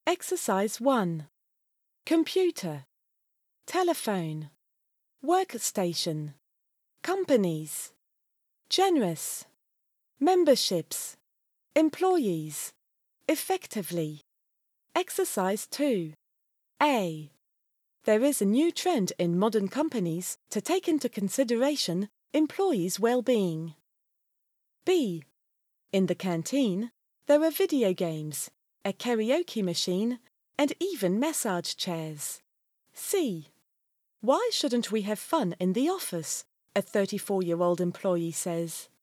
Exercise 1. Computer, telephone, workstation, companies, generous, memberships, employees, effectively. Exercise 2. A. There is a new trend in modern companies to take into consideration employees' well-being. B. In the canteen, there are video games, a karaoke machine, and even massage chairs. C. Why shouldn't we have fun in the office? A 34-year-old employee says.